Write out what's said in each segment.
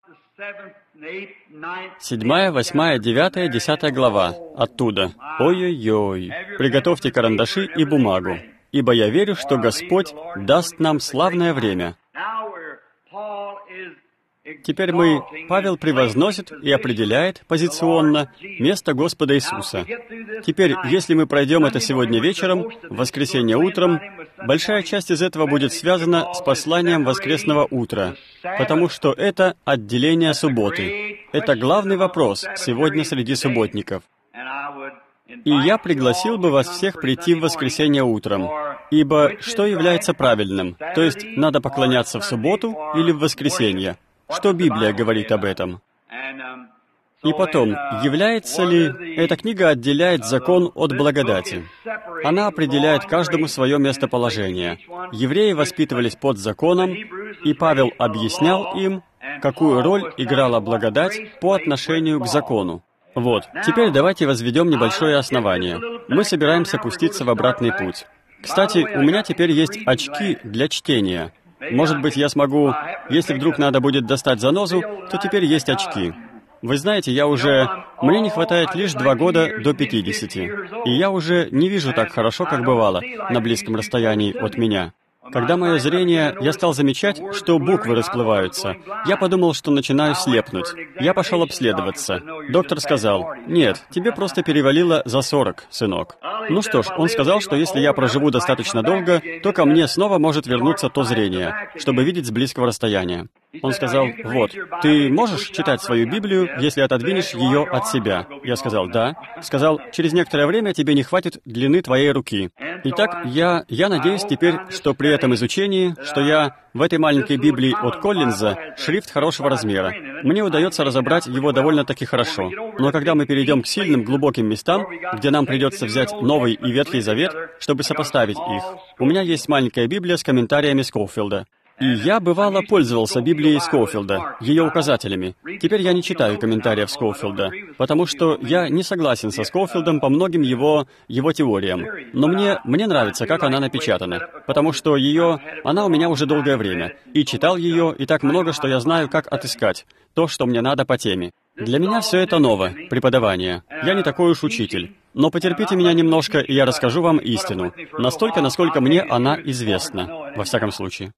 7, 8, 9, 10 глава. Оттуда. Ой-ой-ой. Приготовьте карандаши и бумагу, ибо я верю, что Господь даст нам славное время. Теперь Павел превозносит и определяет позиционно место Господа Иисуса. Теперь, если мы пройдем это сегодня вечером, в воскресенье утром, большая часть из этого будет связана с посланием воскресного утра, потому что это отделение субботы. Это главный вопрос сегодня среди субботников. И я пригласил бы вас всех прийти в воскресенье утром, ибо что является правильным? То есть, надо поклоняться в субботу или в воскресенье? Что Библия говорит об этом? И потом, является ли эта книга отделяет закон от благодати? Она определяет каждому свое местоположение. Евреи воспитывались под законом, и Павел объяснял им, какую роль играла благодать по отношению к закону. Вот, теперь давайте возведем небольшое основание. Мы собираемся пуститься в обратный путь. Кстати, у меня теперь есть очки для чтения. Может быть, я смогу, если вдруг надо будет достать занозу, то теперь есть очки. Вы знаете, мне не хватает лишь 2 года до 50, и я уже не вижу так хорошо, как бывало, на близком расстоянии от меня. Когда мое зрение, я стал замечать, что буквы расплываются. Я подумал, что начинаю слепнуть. Я пошел обследоваться. Доктор сказал: «Нет, тебе просто перевалило за 40, сынок». Ну что ж, он сказал, что если я проживу достаточно долго, то ко мне снова может вернуться то зрение, чтобы видеть с близкого расстояния. Он сказал: «Вот, ты можешь читать свою Библию, если отодвинешь ее от себя?» Я сказал: «Да». Сказал: «Через некоторое время тебе не хватит длины твоей руки». Итак, я надеюсь теперь, что при этом изучении, что я в этой маленькой Библии от Коллинза шрифт хорошего размера. Мне удается разобрать его довольно-таки хорошо. Но когда мы перейдем к сильным, глубоким местам, где нам придется взять Новый и Ветхий Завет, чтобы сопоставить их, у меня есть маленькая Библия с комментариями Скоуфилда. И я, бывало, пользовался Библией Скоуфилда, ее указателями. Теперь я не читаю комментариев Скоуфилда, потому что я не согласен со Скоуфилдом по многим его теориям. Но мне нравится, как она напечатана, потому что она у меня уже долгое время. И читал ее, и так много, что я знаю, как отыскать то, что мне надо по теме. Для меня все это ново, преподавание. Я не такой уж учитель. Но потерпите меня немножко, и я расскажу вам истину. Настолько, насколько мне она известна, во всяком случае.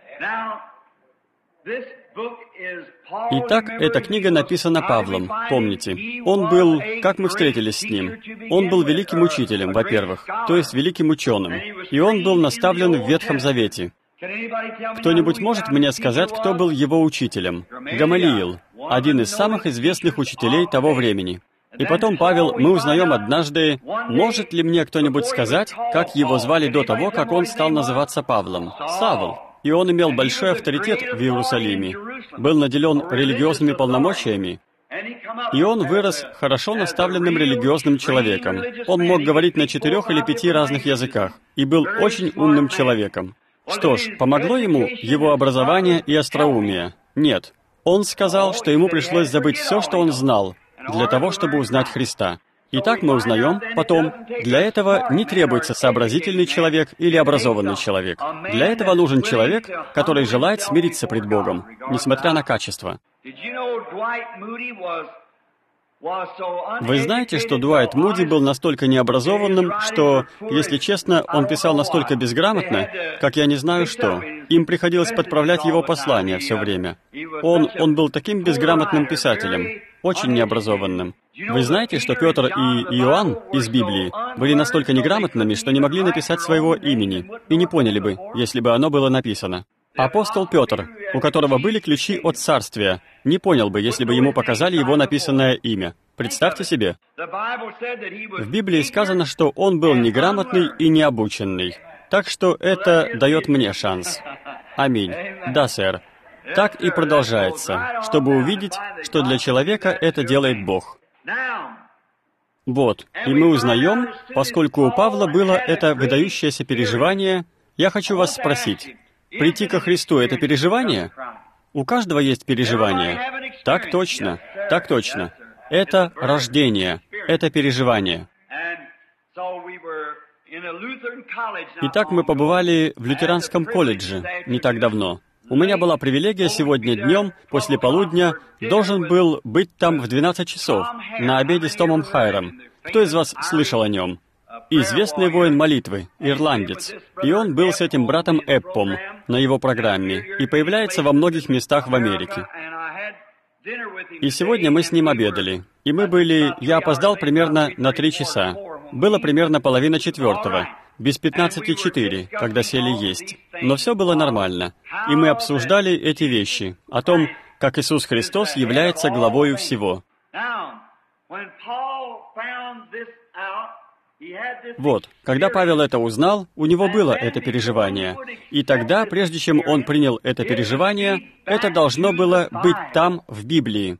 Итак, эта книга написана Павлом, помните. Он был, как мы встретились с ним, он был великим учителем, во-первых, то есть великим ученым, и он был наставлен в Ветхом Завете. Кто-нибудь может мне сказать, кто был его учителем? Гамалиил, один из самых известных учителей того времени. И потом Павел, мы узнаем однажды, может ли мне кто-нибудь сказать, как его звали до того, как он стал называться Павлом? Савл. И он имел большой авторитет в Иерусалиме, был наделен религиозными полномочиями, и он вырос хорошо наставленным религиозным человеком. Он мог говорить на 4 или 5 разных языках, и был очень умным человеком. Что ж, помогло ему его образование и остроумие? Нет. Он сказал, что ему пришлось забыть все, что он знал, для того, чтобы узнать Христа. Итак, мы узнаем потом, для этого не требуется сообразительный человек или образованный человек. Для этого нужен человек, который желает смириться пред Богом, несмотря на качество. Вы знаете, что Дуайт Муди был настолько необразованным, что, если честно, он писал настолько безграмотно, как я не знаю что. Им приходилось подправлять его послания все время. Он был таким безграмотным писателем, очень необразованным. Вы знаете, что Петр и Иоанн из Библии были настолько неграмотными, что не могли написать своего имени, и не поняли бы, если бы оно было написано. Апостол Петр, у которого были ключи от царствия, не понял бы, если бы ему показали его написанное имя. Представьте себе. В Библии сказано, что он был неграмотный и необученный. Так что это дает мне шанс. Аминь. Да, сэр. Так и продолжается, чтобы увидеть, что для человека это делает Бог. Вот, и мы узнаем, поскольку у Павла было это выдающееся переживание, я хочу вас спросить, прийти ко Христу — это переживание? У каждого есть переживание. Так точно, так точно. Это рождение, это переживание. Итак, мы побывали в лютеранском колледже не так давно. У меня была привилегия сегодня днем, после полудня, должен был быть там в 12 часов, на обеде с Томом Хайером. Кто из вас слышал о нем? Известный воин молитвы, ирландец. И он был с этим братом Эппом на его программе и появляется во многих местах в Америке. И сегодня мы с ним обедали. И я опоздал примерно на 3 часа. Было примерно 3:30, без 15:04, когда сели есть. Но все было нормально. И мы обсуждали эти вещи, о том, как Иисус Христос является главою всего. Вот, когда Павел это узнал, у него было это переживание. И тогда, прежде чем он принял это переживание, это должно было быть там, в Библии.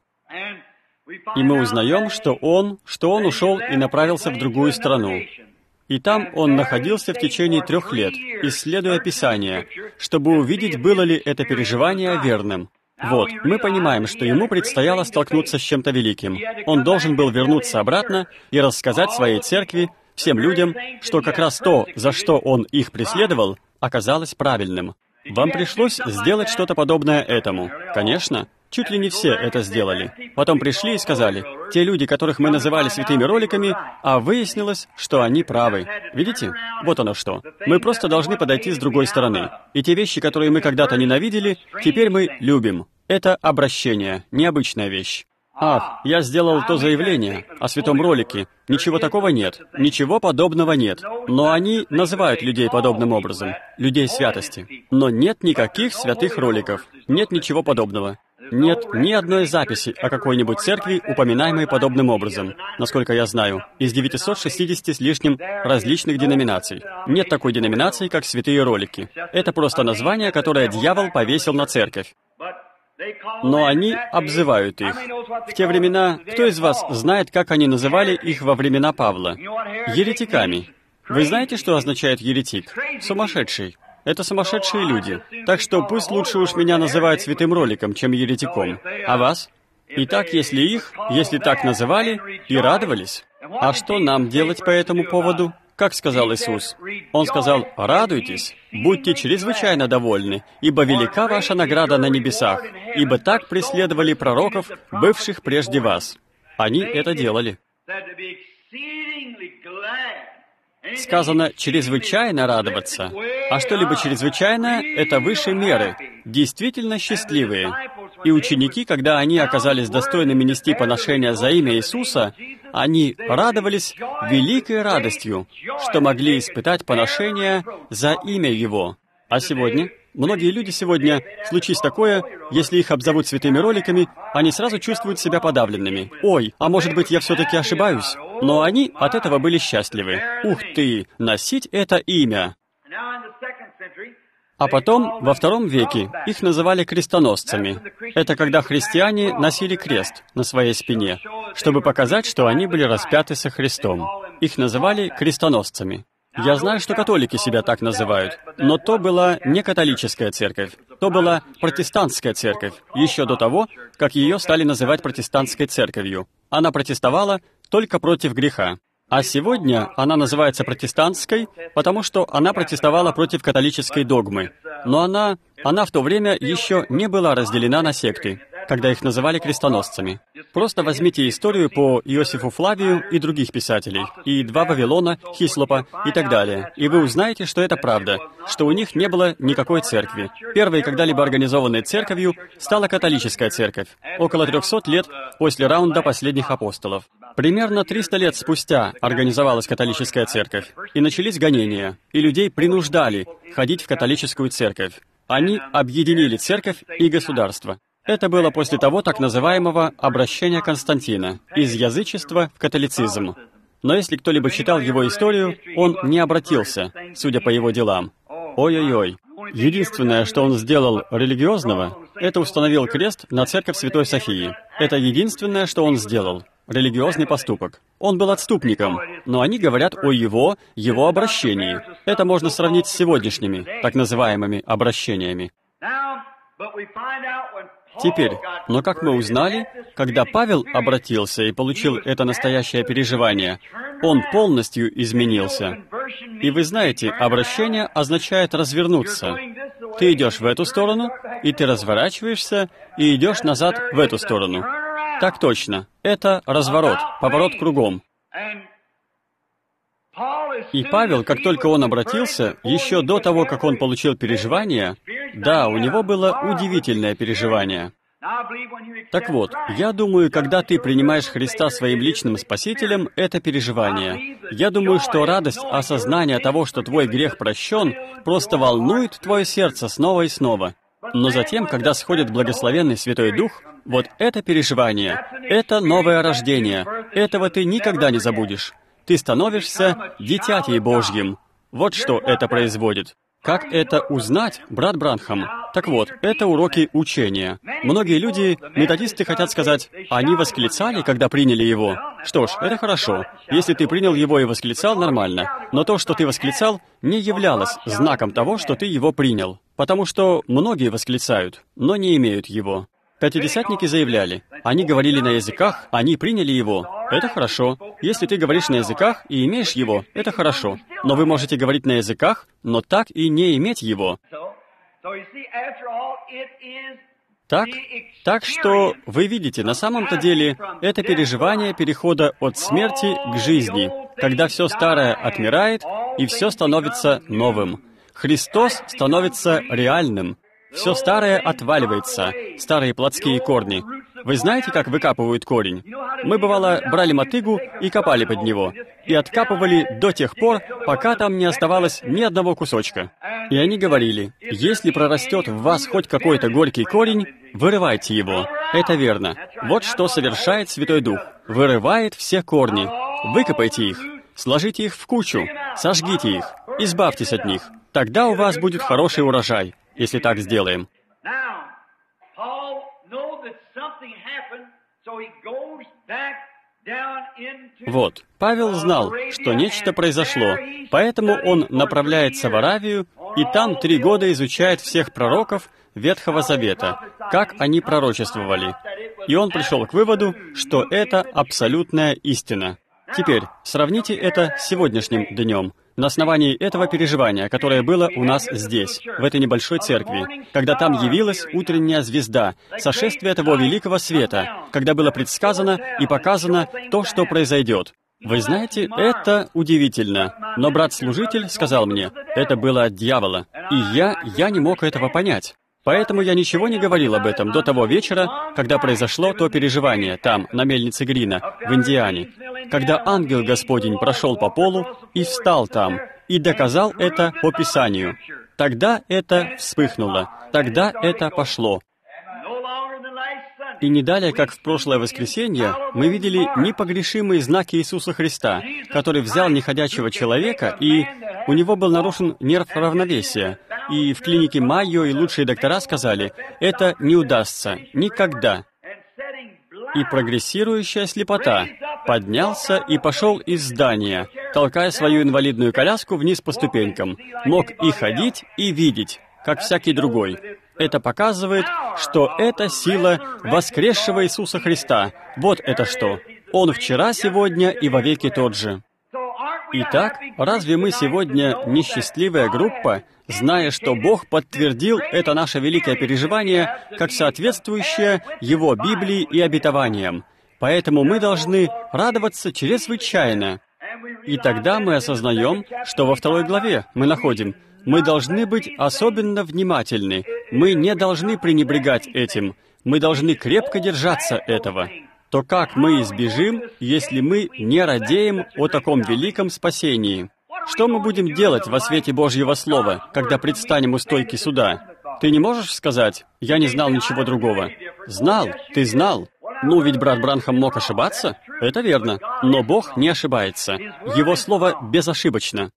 И мы узнаем, что он ушел и направился в другую страну. И там он находился в течение 3 лет, исследуя Писание, чтобы увидеть, было ли это переживание верным. Вот, мы понимаем, что ему предстояло столкнуться с чем-то великим. Он должен был вернуться обратно и рассказать своей церкви, всем людям, что как раз то, за что он их преследовал, оказалось правильным. Вам пришлось сделать что-то подобное этому. Конечно, чуть ли не все это сделали. Потом пришли и сказали, те люди, которых мы называли святыми роликами, а выяснилось, что они правы. Видите? Вот оно что. Мы просто должны подойти с другой стороны. И те вещи, которые мы когда-то ненавидели, теперь мы любим. Это обращение, необычная вещь. Ах, я сделал то заявление о святом ролике. Ничего такого нет. Ничего подобного нет. Но они называют людей подобным образом. Людей святости. Но нет никаких святых роликов. Нет ничего подобного. Нет ни одной записи о какой-нибудь церкви, упоминаемой подобным образом, насколько я знаю, из 960 с лишним различных деноминаций. Нет такой деноминации, как святые ролики. Это просто название, которое дьявол повесил на церковь. Но они обзывают их. В те времена, кто из вас знает, как они называли их во времена Павла? Еретиками. Вы знаете, что означает еретик? Сумасшедший. Это сумасшедшие люди. Так что пусть лучше уж меня называют святым роликом, чем еретиком. А вас? Итак, если так называли, и радовались. А что нам делать по этому поводу? Как сказал Иисус? Он сказал, «Радуйтесь, будьте чрезвычайно довольны, ибо велика ваша награда на небесах, ибо так преследовали пророков, бывших прежде вас». Они это делали. Сказано «чрезвычайно радоваться». А что-либо чрезвычайное — это выше меры, действительно счастливые. И ученики, когда они оказались достойными нести поношение за имя Иисуса, они радовались великой радостью, что могли испытать поношение за имя Его. А сегодня? Многие люди сегодня, случись такое, если их обзовут святыми роликами, они сразу чувствуют себя подавленными. «Ой, а может быть, я все-таки ошибаюсь?» Но они от этого были счастливы. Ух ты, носить это имя! А потом, во II веке, их называли крестоносцами. Это когда христиане носили крест на своей спине, чтобы показать, что они были распяты со Христом. Их называли крестоносцами. Я знаю, что католики себя так называют, но то была не католическая церковь, то была протестантская церковь, еще до того, как ее стали называть протестантской церковью. Она протестовала только против греха. А сегодня она называется протестантской, потому что она протестовала против католической догмы. Но она в то время еще не была разделена на секты, когда их называли крестоносцами. Просто возьмите историю по Иосифу Флавию и других писателей, и 2 Вавилона, Хислопа и так далее, и вы узнаете, что это правда, что у них не было никакой церкви. Первой когда-либо организованной церковью стала католическая церковь, около 300 лет после раунда последних апостолов. Примерно 300 лет спустя организовалась католическая церковь, и начались гонения, и людей принуждали ходить в католическую церковь. Они объединили церковь и государство. Это было после того так называемого обращения Константина из язычества в католицизм. Но если кто-либо читал его историю, он не обратился, судя по его делам. Ой-ой-ой. Единственное, что он сделал религиозного, это установил крест на церковь Святой Софии. Это единственное, что он сделал. Религиозный поступок. Он был отступником, но они говорят о его обращении. Это можно сравнить с сегодняшними, так называемыми, обращениями. Теперь, но как мы узнали, когда Павел обратился и получил это настоящее переживание, он полностью изменился. И вы знаете, обращение означает развернуться. Ты идешь в эту сторону, и ты разворачиваешься, и идешь назад в эту сторону. Так точно. Это разворот, поворот кругом. И Павел, как только он обратился, еще до того, как он получил переживание, да, у него было удивительное переживание. Так вот, я думаю, когда ты принимаешь Христа своим личным Спасителем, это переживание. Я думаю, что радость осознания того, что твой грех прощен, просто волнует твое сердце снова и снова. Но затем, когда сходит благословенный Святой Дух, вот это переживание, это новое рождение, этого ты никогда не забудешь. Ты становишься дитятей Божьим. Вот что это производит. Как это узнать, брат Бранхам? Так вот, это уроки учения. Многие люди, методисты, хотят сказать, они восклицали, когда приняли его. Что ж, это хорошо. Если ты принял его и восклицал, нормально. Но то, что ты восклицал, не являлось знаком того, что ты его принял. Потому что многие восклицают, но не имеют его. Пятидесятники заявляли, они говорили на языках, они приняли его. Это хорошо. Если ты говоришь на языках и имеешь его, это хорошо. Но вы можете говорить на языках, но так и не иметь его. Так что вы видите, на самом-то деле, это переживание перехода от смерти к жизни, когда все старое отмирает и все становится новым. Христос становится реальным. Все старое отваливается, старые плотские корни. Вы знаете, как выкапывают корень? Мы, бывало, брали мотыгу и копали под него, и откапывали до тех пор, пока там не оставалось ни одного кусочка. И они говорили, если прорастет в вас хоть какой-то горький корень, вырывайте его. Это верно. Вот что совершает Святой Дух. Вырывает все корни. Выкопайте их, сложите их в кучу, сожгите их, избавьтесь от них. Тогда у вас будет хороший урожай, если так сделаем. Вот, Павел знал, что нечто произошло, поэтому он направляется в Аравию, и там 3 года изучает всех пророков Ветхого Завета, как они пророчествовали. И он пришел к выводу, что это абсолютная истина. Теперь, сравните это с сегодняшним днем, на основании этого переживания, которое было у нас здесь, в этой небольшой церкви, когда там явилась утренняя звезда, сошествие того великого света, когда было предсказано и показано то, что произойдет. Вы знаете, это удивительно. Но брат-служитель сказал мне, это было от дьявола, и я не мог этого понять. Поэтому я ничего не говорил об этом до того вечера, когда произошло то переживание там, на мельнице Грина, в Индиане, когда ангел Господень прошел по полу и встал там, и доказал это по Писанию. Тогда это вспыхнуло, тогда это пошло. И не далее, как в прошлое воскресенье, мы видели непогрешимые знаки Иисуса Христа, который взял неходячего человека, и у него был нарушен нерв равновесия. И в клинике Майо и лучшие доктора сказали, это не удастся никогда. И прогрессирующая слепота поднялся и пошел из здания, толкая свою инвалидную коляску вниз по ступенькам. Мог и ходить, и видеть, как всякий другой. Это показывает, что это сила воскресшего Иисуса Христа. Вот это что. Он вчера, сегодня и вовеки тот же. Итак, разве мы сегодня несчастливая группа, зная, что Бог подтвердил это наше великое переживание как соответствующее Его Библии и обетованиям? Поэтому мы должны радоваться чрезвычайно. И тогда мы осознаем, что во 2 главе мы находим, мы должны быть особенно внимательны, мы не должны пренебрегать этим, мы должны крепко держаться этого. То как мы избежим, если мы не радеем о таком великом спасении? Что мы будем делать во свете Божьего Слова, когда предстанем у стойки суда? Ты не можешь сказать, «Я не знал ничего другого». Знал, ты знал. Ну, ведь брат Бранхам мог ошибаться. Это верно. Но Бог не ошибается. Его Слово безошибочно.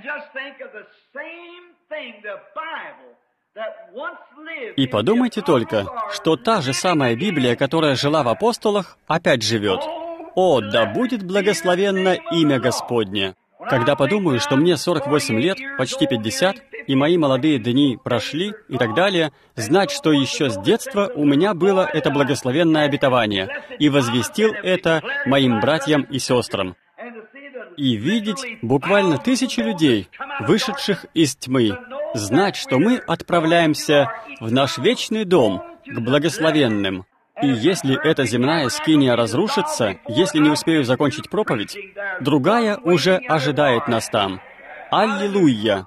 И подумайте только, что та же самая Библия, которая жила в апостолах, опять живет. О, да будет благословенно имя Господне! Когда подумаю, что мне 48 лет, почти 50, и мои молодые дни прошли, и так далее, знать, что еще с детства у меня было это благословенное обетование, и возвестил это моим братьям и сестрам. И видеть буквально тысячи людей, вышедших из тьмы, знать, что мы отправляемся в наш вечный дом, к благословенным. И если эта земная скиния разрушится, если не успею закончить проповедь, другая уже ожидает нас там. Аллилуйя!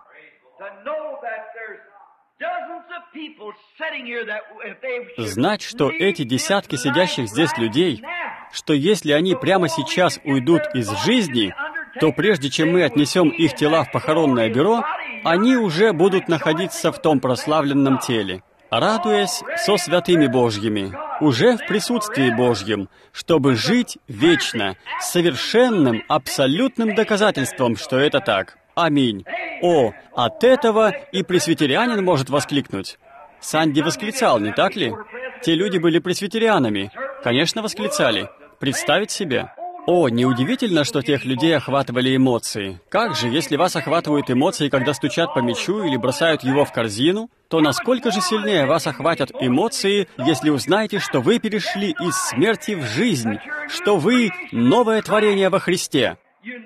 Знать, что эти десятки сидящих здесь людей, что если они прямо сейчас уйдут из жизни, то прежде чем мы отнесем их тела в похоронное бюро, они уже будут находиться в том прославленном теле, радуясь со святыми Божьими, уже в присутствии Божьем, чтобы жить вечно, с совершенным, абсолютным доказательством, что это так. Аминь. О, от этого и пресвитерианин может воскликнуть. Санди восклицал, не так ли? Те люди были пресвитерианами. Конечно, восклицали. Представить себе. О, неудивительно, что тех людей охватывали эмоции. Как же, если вас охватывают эмоции, когда стучат по мячу или бросают его в корзину, то насколько же сильнее вас охватят эмоции, если узнаете, что вы перешли из смерти в жизнь, что вы новое творение во Христе.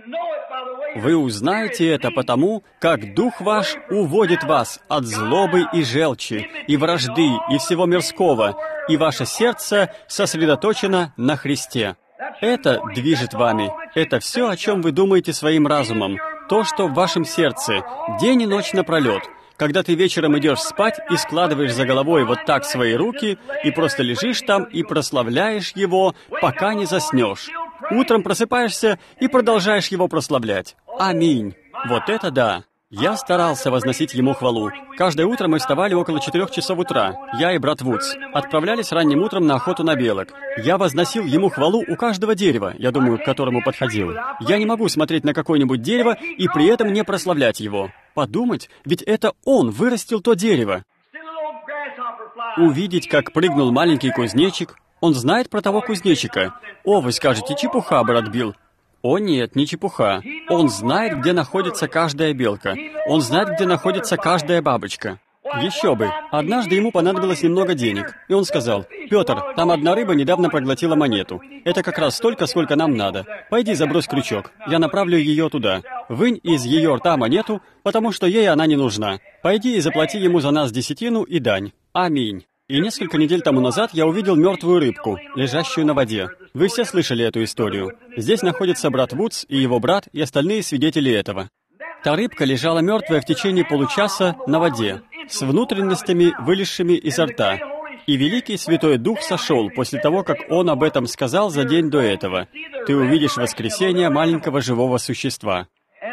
Вы узнаете это потому, как Дух ваш уводит вас от злобы и желчи, и вражды, и всего мирского, и ваше сердце сосредоточено на Христе. Это движет вами. Это все, о чем вы думаете своим разумом. То, что в вашем сердце день и ночь напролет. Когда ты вечером идешь спать и складываешь за головой вот так свои руки, и просто лежишь там и прославляешь Его, пока не заснешь. Утром просыпаешься и продолжаешь Его прославлять. Аминь. Вот это да. Я старался возносить Ему хвалу. Каждое утро мы вставали около 4 часов утра, я и брат Вудс. Отправлялись ранним утром на охоту на белок. Я возносил Ему хвалу у каждого дерева, я думаю, к которому подходил. Я не могу смотреть на какое-нибудь дерево и при этом не прославлять его. Подумать, ведь это Он вырастил то дерево. Увидеть, как прыгнул маленький кузнечик. Он знает про того кузнечика. О, вы скажете, чепуха, брат Билл. О нет, не чепуха. Он знает, где находится каждая белка. Он знает, где находится каждая бабочка. Еще бы. Однажды ему понадобилось немного денег. И он сказал: «Петр, там одна рыба недавно проглотила монету. Это как раз столько, сколько нам надо. Пойди забрось крючок. Я направлю ее туда. Вынь из ее рта монету, потому что ей она не нужна. Пойди и заплати ему за нас десятину и дань. Аминь». И несколько недель тому назад я увидел мертвую рыбку, лежащую на воде. Вы все слышали эту историю. Здесь находится брат Вудс и его брат, и остальные свидетели этого. Та рыбка лежала мертвая в течение получаса на воде, с внутренностями, вылезшими изо рта. И Великий Святой Дух сошел после того, как Он об этом сказал за день до этого. Ты увидишь воскресение маленького живого существа.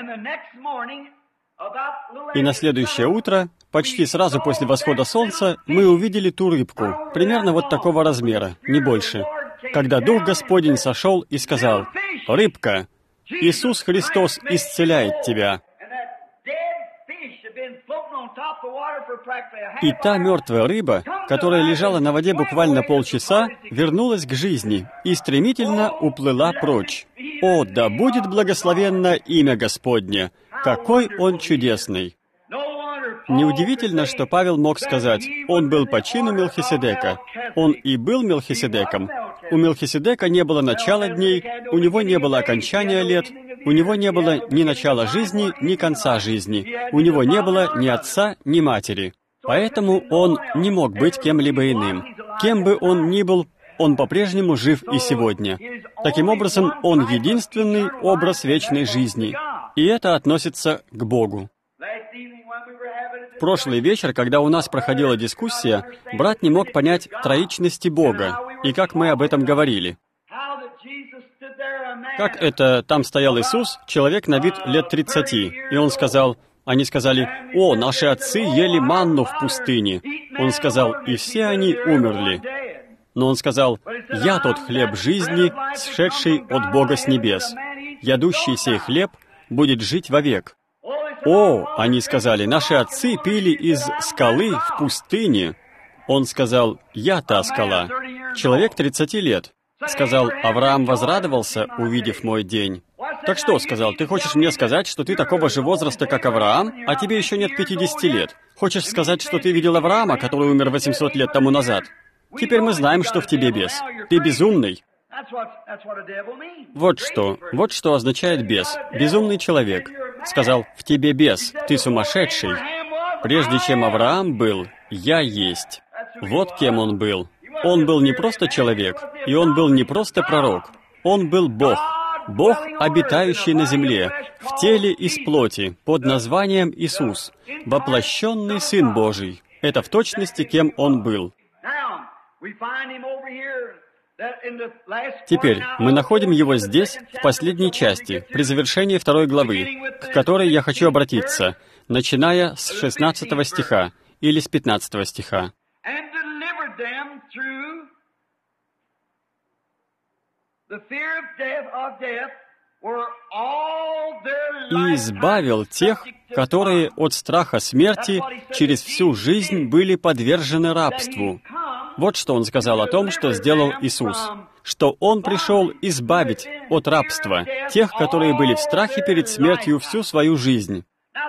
И на следующее утро, почти сразу после восхода солнца, мы увидели ту рыбку, примерно вот такого размера, не больше. Когда Дух Господень сошел и сказал: «Рыбка, Иисус Христос исцеляет тебя». И та мертвая рыба, которая лежала на воде буквально полчаса, вернулась к жизни и стремительно уплыла прочь. О, да будет благословенно имя Господне! Какой Он чудесный! Неудивительно, что Павел мог сказать: «Он был по чину Мелхиседека». Он и был Мелхиседеком. У Мелхиседека не было начала дней, у него не было окончания лет, у него не было ни начала жизни, ни конца жизни. У него не было ни отца, ни матери. Поэтому он не мог быть кем-либо иным. Кем бы он ни был, он по-прежнему жив и сегодня. Таким образом, он единственный образ вечной жизни. И это относится к Богу. В прошлый вечер, когда у нас проходила дискуссия, брат не мог понять троичности Бога, и как мы об этом говорили. Как это там стоял Иисус, человек на вид лет 30, и Он сказал, они сказали: «О, наши отцы ели манну в пустыне». Он сказал: «И все они умерли». Но Он сказал: «Я тот хлеб жизни, сшедший от Бога с небес. Ядущий сей хлеб будет жить вовек». «О, — они сказали, — наши отцы пили из скалы в пустыне». Он сказал: «Я та скала». Человек 30 лет. Сказал: «Авраам возрадовался, увидев мой день». «Так что, — сказал, — ты хочешь мне сказать, что ты такого же возраста, как Авраам, а тебе еще нет 50 лет? Хочешь сказать, что ты видел Авраама, который умер 800 лет тому назад? Теперь мы знаем, что в тебе бес. Ты безумный». Вот что означает бес. Безумный человек. Сказал: «В тебе бес, ты сумасшедший». Прежде чем Авраам был, я есть. Вот кем он был. Он был не просто человек, и он был не просто пророк. Он был Бог. Бог, обитающий на земле, в теле из плоти, под названием Иисус, воплощенный Сын Божий. Это в точности, кем Он был. Теперь мы находим Его здесь, в последней части, при завершении 2 главы, к которой я хочу обратиться, начиная с 16 стиха или с 15 стиха. «И избавил тех, которые от страха смерти через всю жизнь были подвержены рабству». Вот что он сказал о том, что сделал Иисус, что Он пришел избавить от рабства тех, которые были в страхе перед смертью всю свою жизнь.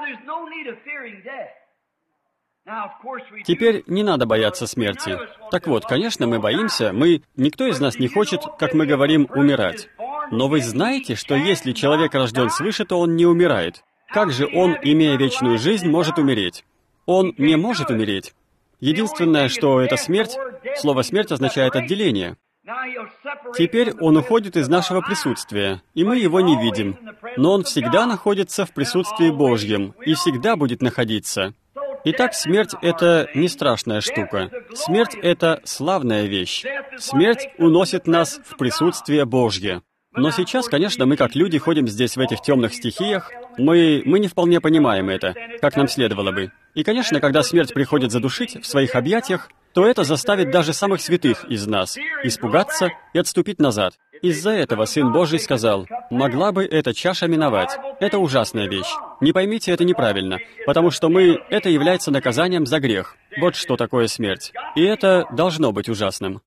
Теперь не надо бояться смерти. Так вот, конечно, мы боимся, никто из нас не хочет, как мы говорим, умирать. Но вы знаете, что если человек рожден свыше, то он не умирает. Как же он, имея вечную жизнь, может умереть? Он не может умереть. Единственное, что это смерть, слово «смерть» означает «отделение». Теперь он уходит из нашего присутствия, и мы его не видим. Но он всегда находится в присутствии Божьем и всегда будет находиться. Итак, смерть — это не страшная штука. Смерть — это славная вещь. Смерть уносит нас в присутствие Божье. Но сейчас, конечно, мы как люди ходим здесь в этих темных стихиях, мы не вполне понимаем это, как нам следовало бы. И, конечно, когда смерть приходит задушить в своих объятиях, то это заставит даже самых святых из нас испугаться и отступить назад. Из-за этого Сын Божий сказал: «Могла бы эта чаша миновать». Это ужасная вещь. Не поймите это неправильно, потому что это является наказанием за грех. Вот что такое смерть. И это должно быть ужасным.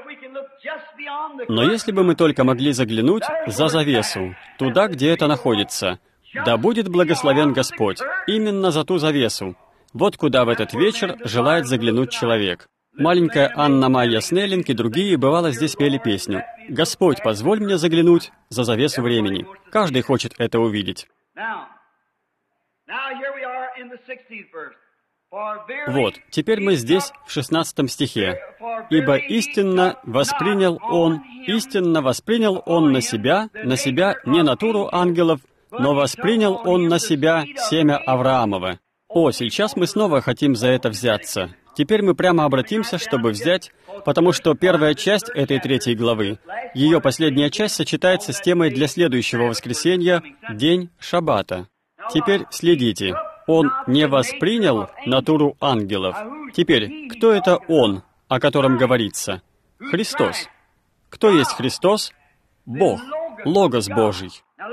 Но если бы мы только могли заглянуть за завесу, туда, где это находится, да будет благословен Господь, именно за ту завесу. Вот куда в этот вечер желает заглянуть человек. Маленькая Анна-Мария Снеллинг и другие, бывало, здесь пели песню «Господь, позволь мне заглянуть за завесу времени». Каждый хочет это увидеть. Вот, теперь мы здесь, в 16 стихе. «Ибо истинно воспринял он на себя не натуру ангелов, но воспринял он на себя семя Авраамова». О, сейчас мы снова хотим за это взяться. Теперь мы прямо обратимся, чтобы взять, потому что первая часть этой 3 главы, ее последняя часть сочетается с темой для следующего воскресенья, день Шаббата. Теперь следите. Он не воспринял натуру ангелов. Теперь, кто это Он, о котором говорится? Христос. Кто есть Христос? Бог, Логос Божий.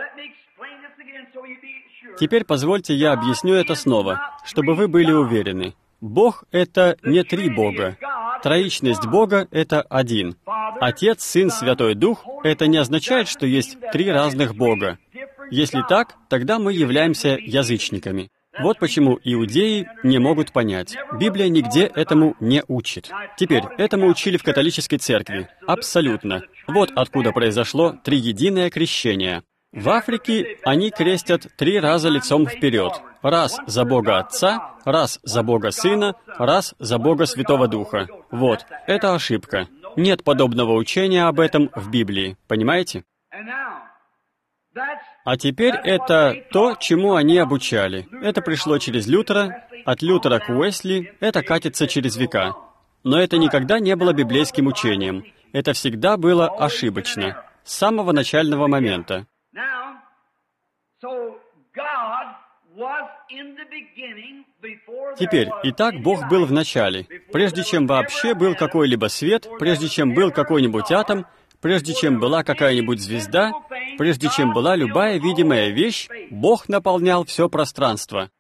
Теперь позвольте я объясню это снова, чтобы вы были уверены. Бог — это не 3 Бога. Троичность Бога — это один. Отец, Сын, Святой Дух — это не означает, что есть 3 разных Бога. Если так, тогда мы являемся язычниками. Вот почему иудеи не могут понять. Библия нигде этому не учит. Теперь, этому учили в католической церкви. Абсолютно. Вот откуда произошло триединое крещение. В Африке они крестят 3 раза лицом вперед. Раз за Бога Отца, раз за Бога Сына, раз за Бога Святого Духа. Вот, это ошибка. Нет подобного учения об этом в Библии. Понимаете? А теперь это то, чему они обучали. Это пришло через Лютера, от Лютера к Уэсли, это катится через века. Но это никогда не было библейским учением. Это всегда было ошибочно. С самого начального момента. Теперь, итак, Бог был в начале. Прежде чем вообще был какой-либо свет, прежде чем был какой-нибудь атом, прежде чем была какая-нибудь звезда, прежде чем была любая видимая вещь, Бог наполнял все пространство.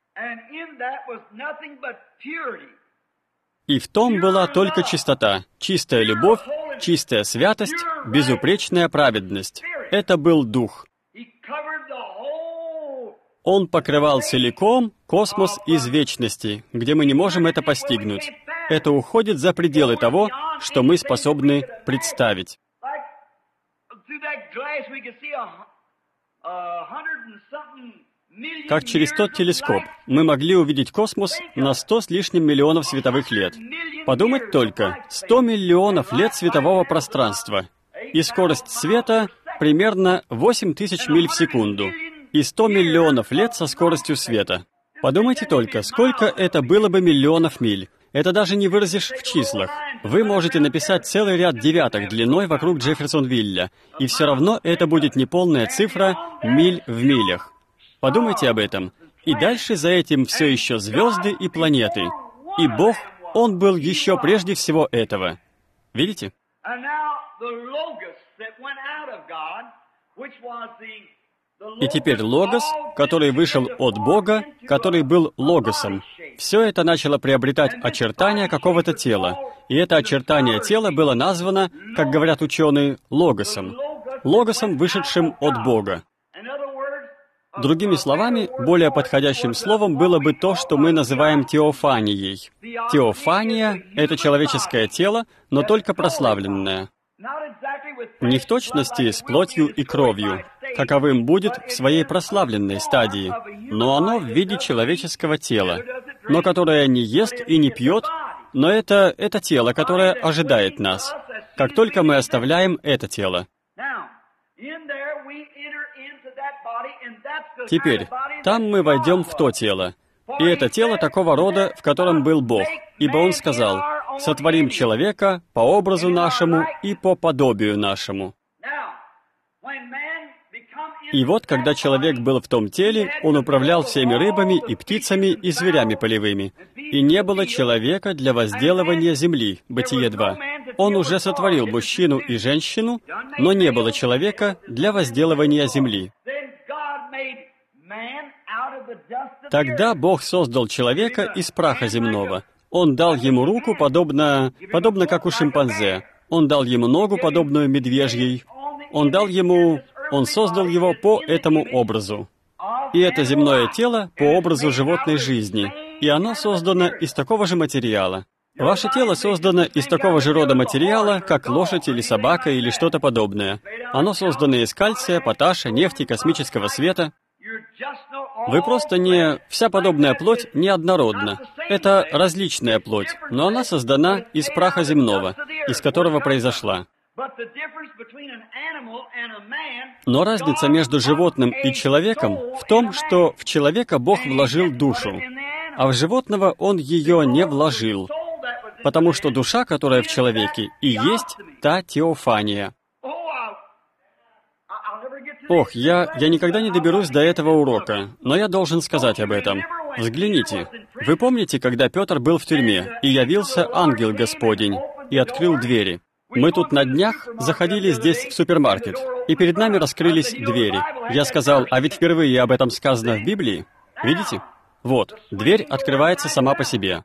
И в том была только чистота, чистая любовь, чистая святость, безупречная праведность. Это был Дух. Он покрывал целиком космос из вечности, где мы не можем это постигнуть. Это уходит за пределы того, что мы способны представить. как через тот телескоп мы могли увидеть космос на 100 с лишним миллионов световых лет. Подумать только, 100 миллионов лет светового пространства. И скорость света примерно 8000 миль в секунду. И 100 миллионов лет со скоростью света. Подумайте только, сколько это было бы миллионов миль. Это даже не выразишь в числах. Вы можете написать целый ряд девяток длиной вокруг Джефферсонвилля, и все равно это будет неполная цифра миль в милях. Подумайте об этом. И дальше за этим все еще звезды и планеты. И Бог, Он был еще прежде всего этого. Видите? И теперь Логос, который вышел от Бога, который был Логосом, все это начало приобретать очертания какого-то тела. И это очертание тела было названо, как говорят ученые, Логосом. Логосом, вышедшим от Бога. Другими словами, более подходящим словом было бы то, что мы называем теофанией. Теофания — это человеческое тело, но только прославленное. Не в точности с плотью и кровью, каковым будет в своей прославленной стадии, но оно в виде человеческого тела, но которое не ест и не пьет, но это тело, которое ожидает нас, как только мы оставляем это тело. Теперь, там мы войдем в то тело, и это тело такого рода, в котором был Бог, ибо Он сказал: «Сотворим человека по образу нашему и по подобию нашему». И вот, когда человек был в том теле, он управлял всеми рыбами и птицами и зверями полевыми. И не было человека для возделывания земли. Бытие 2. Он уже сотворил мужчину и женщину, но не было человека для возделывания земли. Тогда Бог создал человека из праха земного. Он дал ему руку, подобно как у шимпанзе. Он дал ему ногу, подобную медвежьей. Он создал его по этому образу. И это земное тело по образу животной жизни. И оно создано из такого же материала. Ваше тело создано из такого же рода материала, как лошадь или собака или что-то подобное. Оно создано из кальция, поташа, нефти, космического света. Вы просто не... Вся подобная плоть неоднородна. Это различная плоть, но она создана из праха земного, из которого произошла. Но разница между животным и человеком в том, что в человека Бог вложил душу, а в животного Он ее не вложил, потому что душа, которая в человеке, и есть та теофания. Ох, я никогда не доберусь до этого урока, но я должен сказать об этом. Взгляните. Вы помните, когда Петр был в тюрьме, и явился ангел Господень, и открыл двери? Мы тут на днях заходили здесь в супермаркет, и перед нами раскрылись двери. Я сказал: а ведь впервые об этом сказано в Библии. Видите? Вот, дверь открывается сама по себе.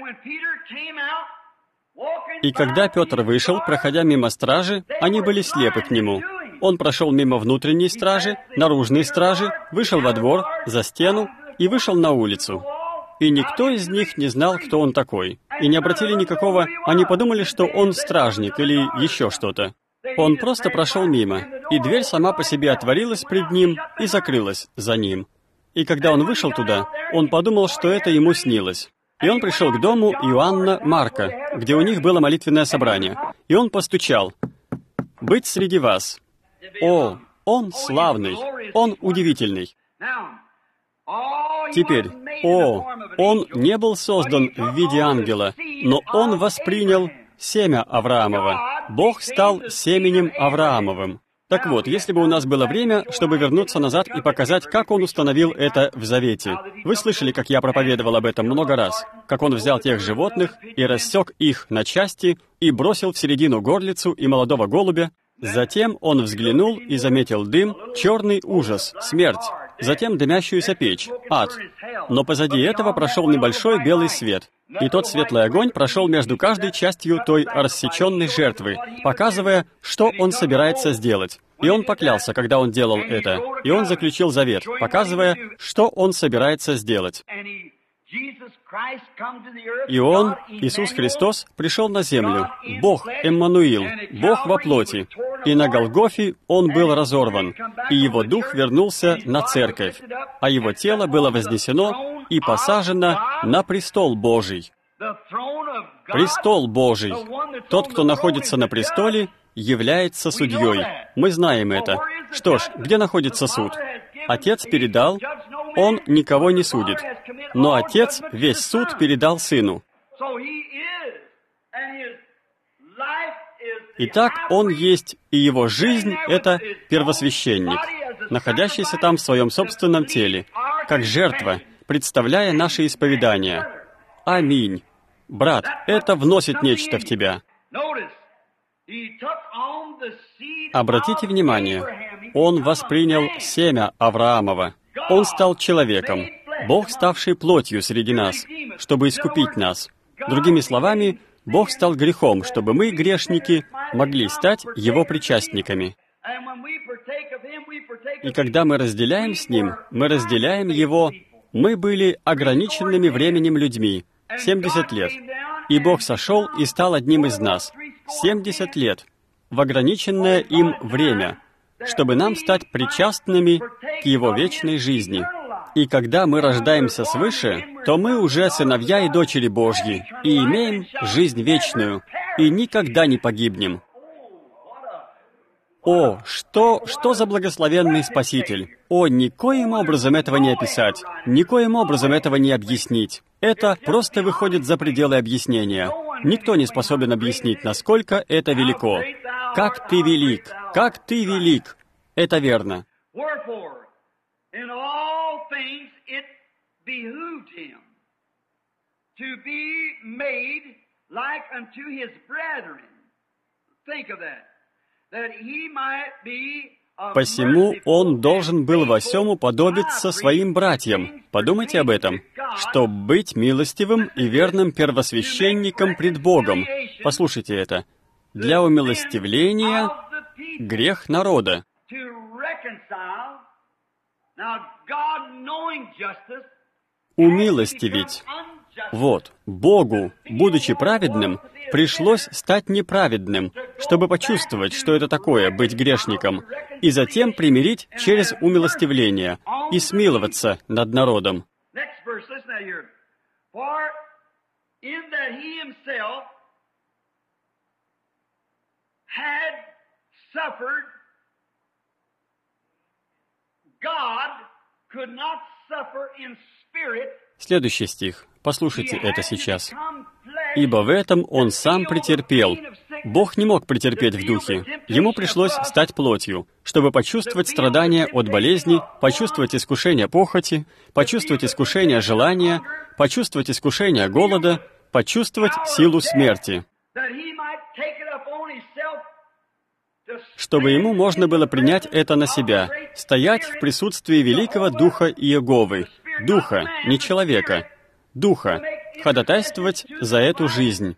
И когда Петр вышел, проходя мимо стражи, они были слепы к нему. Он прошел мимо внутренней стражи, наружной стражи, вышел во двор, за стену и вышел на улицу. И никто из них не знал, кто он такой. И не обратили никакого... Они подумали, что он стражник или еще что-то. Он просто прошел мимо, и дверь сама по себе отворилась пред ним и закрылась за ним. И когда он вышел туда, он подумал, что это ему снилось. И он пришел к дому Иоанна Марка, где у них было молитвенное собрание. И он постучал: «Быть среди вас». О, он славный, он удивительный. Теперь, он не был создан в виде ангела, но он воспринял семя Авраамова. Бог стал семенем Авраамовым. Так вот, если бы у нас было время, чтобы вернуться назад и показать, как он установил это в Завете. Вы слышали, как я проповедовал об этом много раз, как он взял тех животных и рассек их на части и бросил в середину горлицу и молодого голубя. Затем он взглянул и заметил дым, черный ужас, смерть, затем дымящуюся печь, ад. Но позади этого прошел небольшой белый свет, и тот светлый огонь прошел между каждой частью той рассеченной жертвы, показывая, что он собирается сделать. И он поклялся, когда он делал это, и он заключил завет, показывая, что он собирается сделать. И Он, Иисус Христос, пришел на землю, Бог Эммануил, Бог во плоти. и на Голгофе Он был разорван, и Его дух вернулся на церковь, а Его тело было вознесено и посажено на престол Божий. Престол Божий. Тот, кто находится на престоле, является судьей. Мы знаем это. Что ж, где находится суд? Отец передал, Он никого не судит. Но Отец весь суд передал Сыну. Итак, Он есть, и Его жизнь — это первосвященник, находящийся там в своем собственном теле, как жертва, представляя наши исповедания. Аминь. Брат, это вносит нечто в тебя. Обратите внимание, Он воспринял семя Авраамова. Он стал человеком, Бог, ставший плотью среди нас, чтобы искупить нас. Другими словами, Бог стал грехом, чтобы мы, грешники, могли стать Его причастниками. И когда мы разделяем с Ним, мы разделяем Его. Мы были ограниченными временем людьми, 70 лет. И Бог сошел и стал одним из нас. 70 лет, в ограниченное им время, чтобы нам стать причастными к Его вечной жизни. И когда мы рождаемся свыше, то мы уже сыновья и дочери Божьи, и имеем жизнь вечную, и никогда не погибнем. О, что за благословенный Спаситель! О, никоим образом этого не описать, никоим образом этого не объяснить. Это просто выходит за пределы объяснения. Никто не способен объяснить, насколько это велико. Как Ты велик! Как Ты велик! Это верно. Посему Он должен был во всем уподобиться своим братьям. Подумайте об этом. Чтоб быть милостивым и верным первосвященником пред Богом. Послушайте это. Для умилостивления грех народа. Умилостивить. Вот, Богу, будучи праведным, пришлось стать неправедным, чтобы почувствовать, что это такое быть грешником, и затем примирить через умилостивление и смиловаться над народом. Следующий стих. Послушайте это сейчас. «Ибо в этом Он сам претерпел». Бог не мог претерпеть в духе. Ему пришлось стать плотью, чтобы почувствовать страдания от болезни, почувствовать искушение похоти, почувствовать искушение желания, почувствовать искушение голода, почувствовать силу смерти, чтобы Ему можно было принять это на себя, стоять в присутствии великого Духа Иеговы, Духа, не человека, Духа, ходатайствовать за эту жизнь.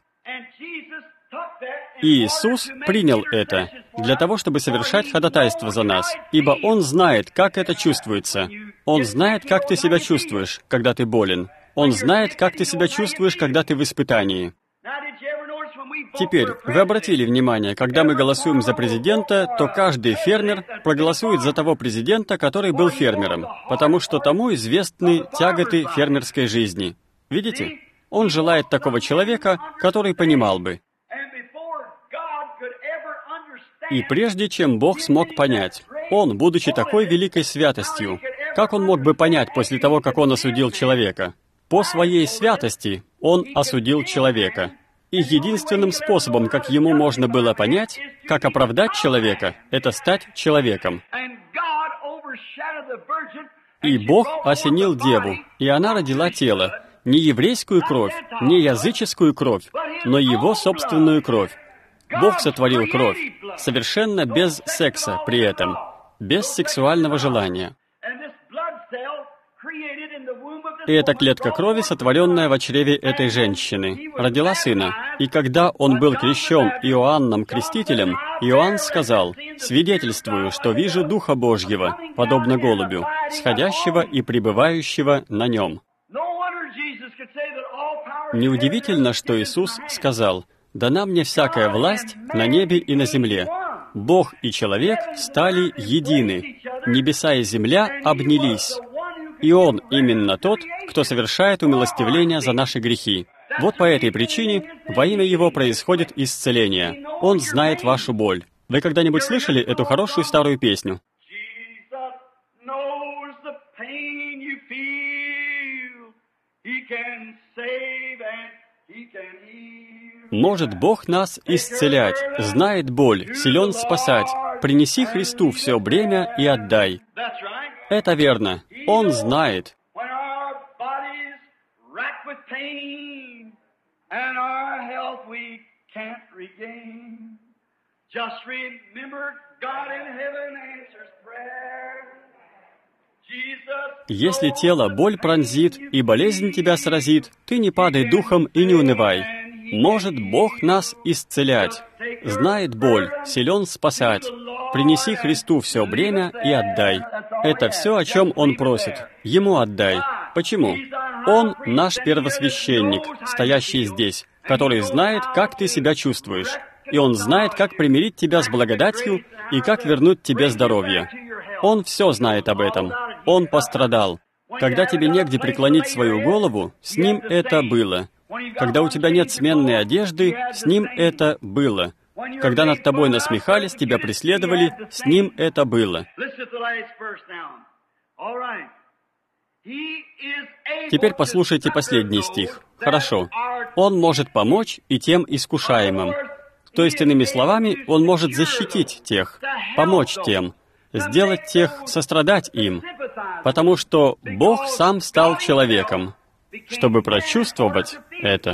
И Иисус принял это для того, чтобы совершать ходатайство за нас, ибо Он знает, как это чувствуется. Он знает, как ты себя чувствуешь, когда ты болен. Он знает, как ты себя чувствуешь, когда ты в испытании. Теперь, вы обратили внимание, когда мы голосуем за президента, то каждый фермер проголосует за того президента, который был фермером, потому что тому известны тяготы фермерской жизни. Видите? Он желает такого человека, который понимал бы. И прежде чем Бог смог понять, Он, будучи такой великой святостью, как Он мог бы понять после того, как Он осудил человека? По своей святости Он осудил человека. И единственным способом, как Ему можно было понять, как оправдать человека, это стать человеком. И Бог осенил Деву, и она родила тело, не еврейскую кровь, не языческую кровь, но Его собственную кровь. Бог сотворил кровь, совершенно без секса при этом, без сексуального желания. И эта клетка крови, сотворенная в чреве этой женщины, родила сына. И когда он был крещен Иоанном Крестителем, Иоанн сказал: «Свидетельствую, что вижу Духа Божьего, подобно голубю, сходящего и пребывающего на нем». Неудивительно, что Иисус сказал: «Дана мне всякая власть на небе и на земле». Бог и человек стали едины. Небеса и земля обнялись. И Он именно тот, кто совершает умилостивление за наши грехи. Вот по этой причине во имя Его происходит исцеление. Он знает вашу боль. Вы когда-нибудь слышали эту хорошую старую песню? Может Бог нас исцелять, знает боль, силен спасать. Принеси Христу все бремя и отдай. Это верно. Он знает. Если тело боль пронзит и болезнь тебя сразит, ты не падай духом и не унывай. Может Бог нас исцелять. Знает боль, силен спасать. Принеси Христу все бремя и отдай. Это все, о чем Он просит. Ему отдай. Почему? Он наш первосвященник, стоящий здесь, который знает, как ты себя чувствуешь. И Он знает, как примирить тебя с благодатью и как вернуть тебе здоровье. Он все знает об этом. Он пострадал. Когда тебе негде преклонить свою голову, с Ним это было. Когда у тебя нет сменной одежды, с Ним это было. Когда над тобой насмехались, тебя преследовали, с Ним это было. Теперь послушайте последний стих. Хорошо. Он может помочь и тем искушаемым. То есть, иными словами, Он может защитить тех, помочь тем, сделать тех, сострадать им, потому что Бог сам стал человеком, чтобы прочувствовать это.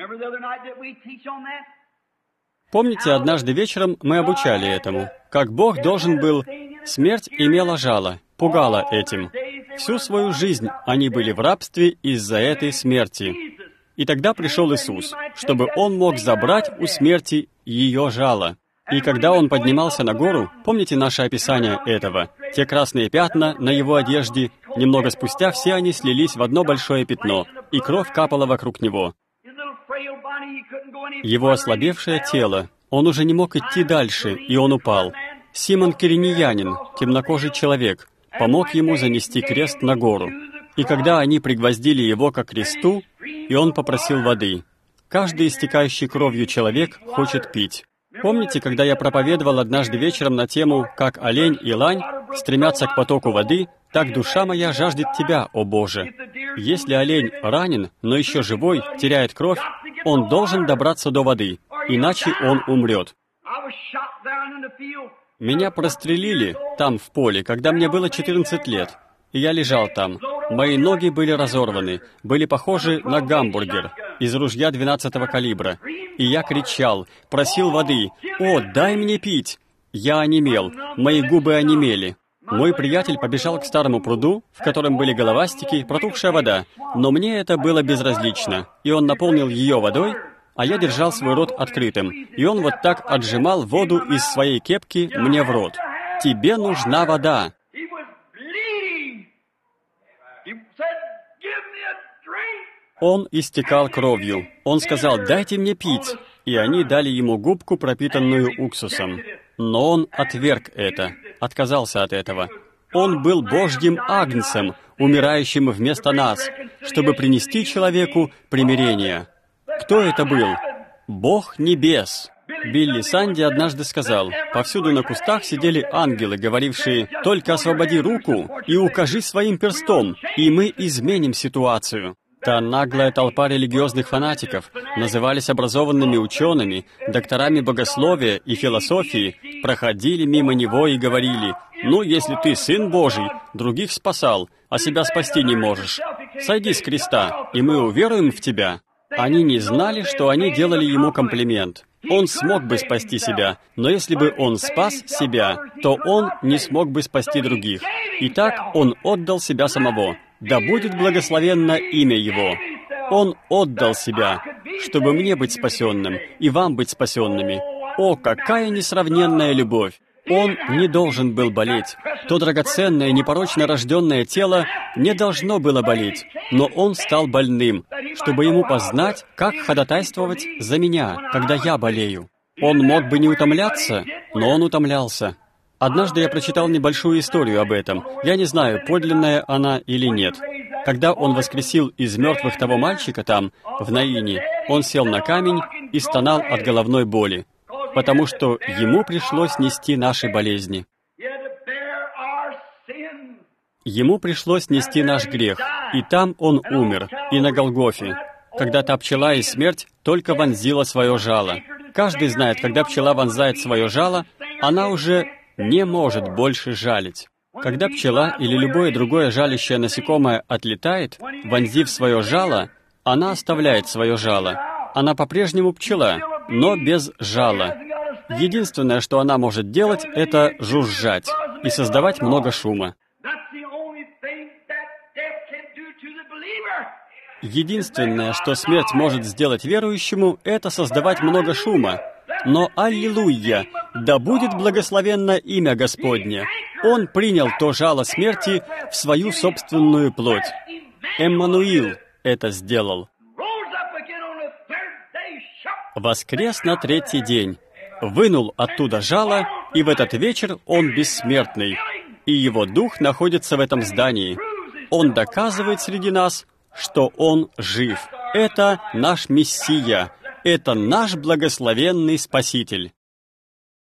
Помните, однажды вечером мы обучали этому, как Бог должен был... Смерть имела жало, пугала этим. Всю свою жизнь они были в рабстве из-за этой смерти. И тогда пришел Иисус, чтобы Он мог забрать у смерти ее жало. И когда Он поднимался на гору, помните наше описание этого? Те красные пятна на Его одежде, немного спустя все они слились в одно большое пятно, и кровь капала вокруг Него. Его ослабевшее тело, Он уже не мог идти дальше, и Он упал. Симон Киринеянин, темнокожий человек, помог Ему занести крест на гору. И когда они пригвоздили Его ко кресту, и Он попросил воды. Каждый истекающий кровью человек хочет пить. Помните, когда я проповедовал однажды вечером на тему «Как олень и лань стремятся к потоку воды, так душа моя жаждет Тебя, о Боже». Если олень ранен, но еще живой, теряет кровь, он должен добраться до воды, иначе он умрет. Меня прострелили там, в поле, когда мне было 14 лет, и я лежал там. Мои ноги были разорваны, были похожи на гамбургер из ружья 12-го калибра. И я кричал, просил воды: «О, дай мне пить!» Я онемел, мои губы онемели. Мой приятель побежал к старому пруду, в котором были головастики, протухшая вода, но мне это было безразлично, и он наполнил ее водой, а я держал свой рот открытым, и он вот так отжимал воду из своей кепки мне в рот. «Тебе нужна вода!» Он истекал кровью. Он сказал: «Дайте мне пить!» И они дали ему губку, пропитанную уксусом. Но он отверг это, отказался от этого. Он был Божьим агнцем, умирающим вместо нас, чтобы принести человеку примирение. Кто это был? Бог небес. Билли Санди однажды сказал: «Повсюду на кустах сидели ангелы, говорившие: «Только освободи руку и укажи своим перстом, и мы изменим ситуацию». Та наглая толпа религиозных фанатиков назывались образованными учеными, докторами богословия и философии, проходили мимо него и говорили: «Ну, если ты Сын Божий, других спасал, а себя спасти не можешь. Сойди с креста, и мы уверуем в тебя». Они не знали, что они делали ему комплимент. Он смог бы спасти себя, но если бы он спас себя, то он не смог бы спасти других. Итак, он отдал себя самого. Да будет благословенно имя Его. Он отдал себя, чтобы мне быть спасенным и вам быть спасенными. О, какая несравненная любовь! Он не должен был болеть. То драгоценное, непорочно рожденное тело не должно было болеть, но он стал больным, чтобы ему познать, как ходатайствовать за меня, когда я болею. Он мог бы не утомляться, но он утомлялся. Однажды я прочитал небольшую историю об этом. Я не знаю, подлинная она или нет. Когда он воскресил из мертвых того мальчика там, в Наине, он сел на камень и стонал от головной боли, потому что ему пришлось нести наши болезни. Ему пришлось нести наш грех, и там он умер, и на Голгофе, когда та пчела и смерть только вонзила свое жало. Каждый знает, когда пчела вонзает свое жало, она уже не может больше жалить. Когда пчела или любое другое жалящее насекомое отлетает, вонзив свое жало, она оставляет свое жало. Она по-прежнему пчела, но без жала. Единственное, что она может делать, это жужжать и создавать много шума. Единственное, что смерть может сделать верующему, это создавать много шума. Но, аллилуйя, да будет благословенно имя Господне. Он принял то жало смерти в свою собственную плоть. Эммануил это сделал. Воскрес на третий день, вынул оттуда жало, и в этот вечер он бессмертный, и его дух находится в этом здании. Он доказывает среди нас, что он жив. Это наш Мессия. Это наш благословенный Спаситель.